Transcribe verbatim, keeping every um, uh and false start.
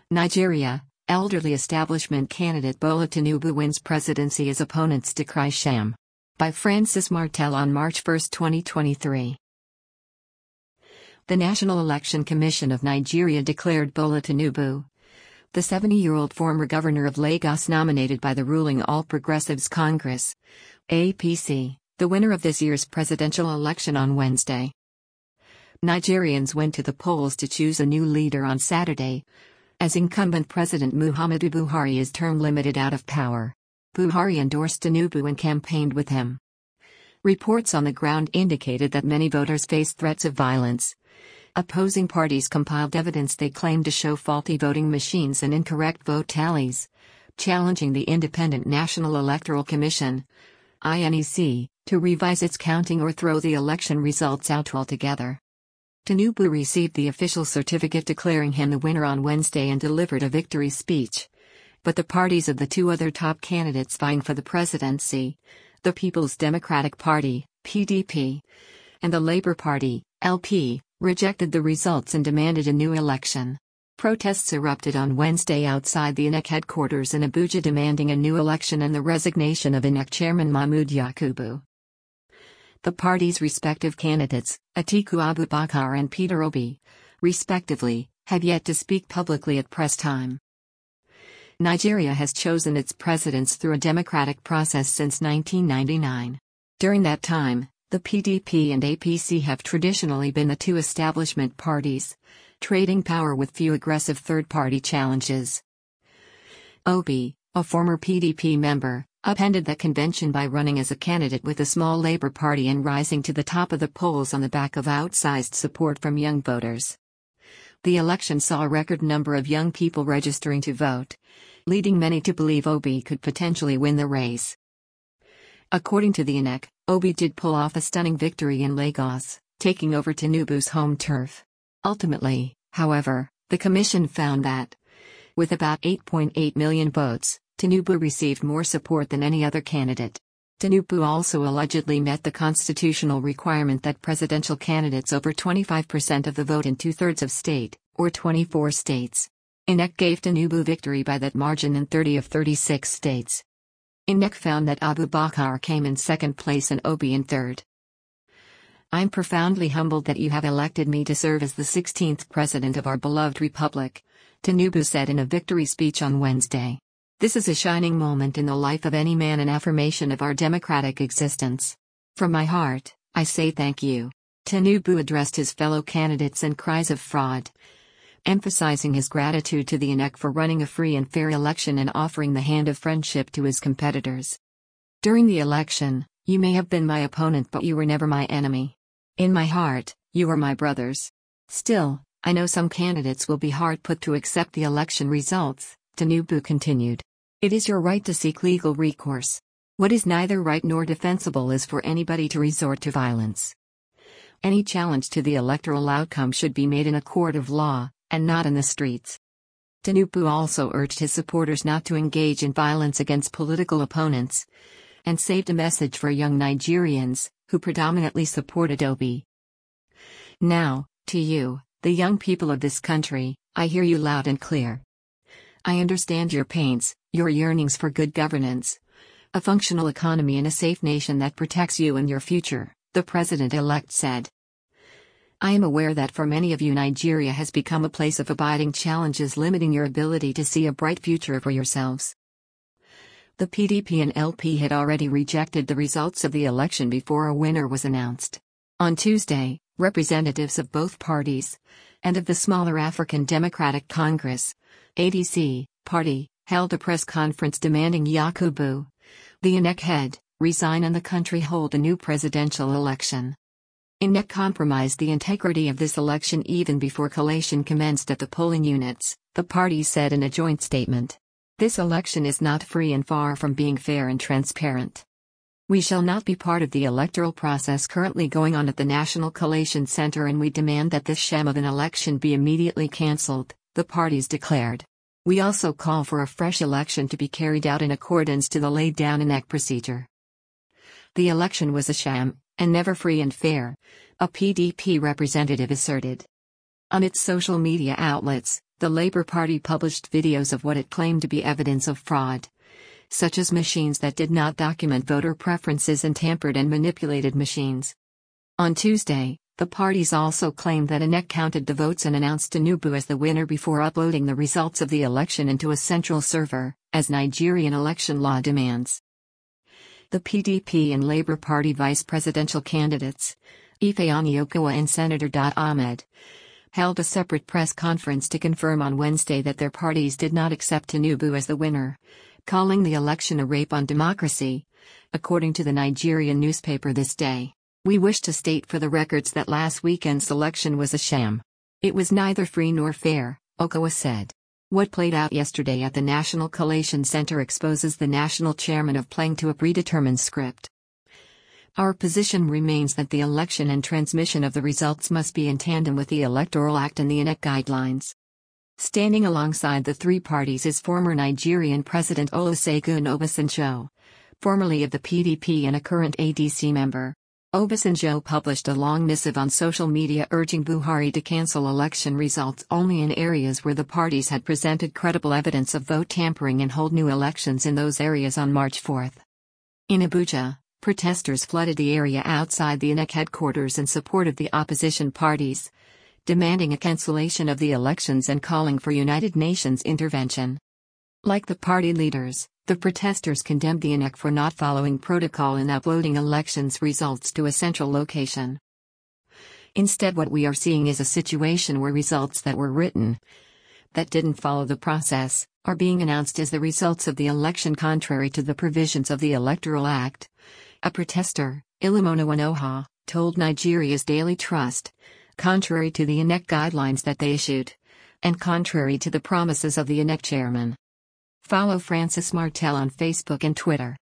Nigeria, elderly establishment candidate Bola Tinubu wins presidency as opponents decry sham. By Francis Martel on March first, twenty twenty-three. The National Election Commission of Nigeria declared Bola Tinubu, the seventy-year-old former governor of Lagos nominated by the ruling All Progressives Congress, A P C, the winner of this year's presidential election on Wednesday. Nigerians went to the polls to choose a new leader on Saturday, as incumbent President Muhammadu Buhari is term limited out of power. Buhari endorsed Tinubu and campaigned with him. Reports on the ground indicated that many voters faced threats of violence. Opposing parties compiled evidence they claimed to show faulty voting machines and incorrect vote tallies, challenging the Independent National Electoral Commission, I N E C, to revise its counting or throw the election results out altogether. Tinubu received the official certificate declaring him the winner on Wednesday and delivered a victory speech. But the parties of the two other top candidates vying for the presidency, the People's Democratic Party, P D P, and the Labour Party, L P, rejected the results and demanded a new election. Protests erupted on Wednesday outside the I N E C headquarters in Abuja demanding a new election and the resignation of I N E C chairman Mahmood Yakubu. The party's respective candidates, Atiku Abubakar and Peter Obi, respectively, have yet to speak publicly at press time. Nigeria has chosen its presidents through a democratic process since nineteen ninety-nine. During that time, the P D P and A P C have traditionally been the two establishment parties, trading power with few aggressive third-party challenges. Obi, a former P D P member, upended that convention by running as a candidate with the small Labour Party and rising to the top of the polls on the back of outsized support from young voters. The election saw a record number of young people registering to vote, leading many to believe Obi could potentially win the race. According to the I N E C, Obi did pull off a stunning victory in Lagos, taking over Tinubu's home turf. Ultimately, however, the commission found that, with about eight point eight million votes, Tinubu received more support than any other candidate. Tinubu also allegedly met the constitutional requirement that presidential candidates over twenty-five percent of the vote in two-thirds of state, or twenty-four states. I N E C gave Tinubu victory by that margin in thirty of thirty-six states. I N E C found that Abubakar came in second place and Obi in third. I'm profoundly humbled that you have elected me to serve as the sixteenth president of our beloved republic, Tinubu said in a victory speech on Wednesday. This is a shining moment in the life of any man, an affirmation of our democratic existence. From my heart, I say thank you. Tinubu addressed his fellow candidates and cries of fraud, emphasizing his gratitude to the I N E C for running a free and fair election and offering the hand of friendship to his competitors. During the election, you may have been my opponent, but you were never my enemy. In my heart, you are my brothers. Still, I know some candidates will be hard put to accept the election results, Tinubu continued. It is your right to seek legal recourse. What is neither right nor defensible is for anybody to resort to violence. Any challenge to the electoral outcome should be made in a court of law, and not in the streets. Tinubu also urged his supporters not to engage in violence against political opponents, and saved a message for young Nigerians, who predominantly supported Obi. Now, to you, the young people of this country, I hear you loud and clear. I understand your pains, your yearnings for good governance, a functional economy and a safe nation that protects you and your future, the president-elect said. I am aware that for many of you Nigeria has become a place of abiding challenges limiting your ability to see a bright future for yourselves. The P D P and L P had already rejected the results of the election before a winner was announced. On Tuesday, representatives of both parties, and of the smaller African Democratic Congress, A D C, party, held a press conference demanding Yakubu, the I N E C head, resign and the country hold a new presidential election. I N E C compromised the integrity of this election even before collation commenced at the polling units, the parties said in a joint statement. This election is not free and far from being fair and transparent. We shall not be part of the electoral process currently going on at the National Collation Center, and we demand that this sham of an election be immediately cancelled, the parties declared. We also call for a fresh election to be carried out in accordance to the laid-down I N E C procedure. The election was a sham, and never free and fair, a P D P representative asserted. On its social media outlets, the Labour Party published videos of what it claimed to be evidence of fraud, such as machines that did not document voter preferences and tampered and manipulated machines. On Tuesday, the parties also claimed that I N E C counted the votes and announced Tinubu as the winner before uploading the results of the election into a central server, as Nigerian election law demands. The P D P and Labour Party vice presidential candidates, Ifeanyi Okowa and Senator Dot Ahmed, held a separate press conference to confirm on Wednesday that their parties did not accept Tinubu as the winner, calling the election a rape on democracy, according to the Nigerian newspaper This Day. "We wish to state for the records that last weekend's election was a sham. It was neither free nor fair," Okowa said. "What played out yesterday at the National Collation Center exposes the national chairman of playing to a predetermined script. Our position remains that the election and transmission of the results must be in tandem with the Electoral Act and the I N E C guidelines." Standing alongside the three parties is former Nigerian President Olusegun Obasanjo, formerly of the P D P and a current A D C member. Obasanjo published a long missive on social media urging Buhari to cancel election results only in areas where the parties had presented credible evidence of vote tampering and hold new elections in those areas on March fourth. In Abuja, protesters flooded the area outside the I N E C headquarters in support of the opposition parties, demanding a cancellation of the elections and calling for United Nations intervention. Like the party leaders, the protesters condemned the I N E C for not following protocol in uploading elections results to a central location. Instead, what we are seeing is a situation where results that were written, that didn't follow the process, are being announced as the results of the election contrary to the provisions of the Electoral Act, a protester, Ilimona Wanoha, told Nigeria's Daily Trust, contrary to the I N E C guidelines that they issued, and contrary to the promises of the I N E C chairman. Follow Francis Martel on Facebook and Twitter.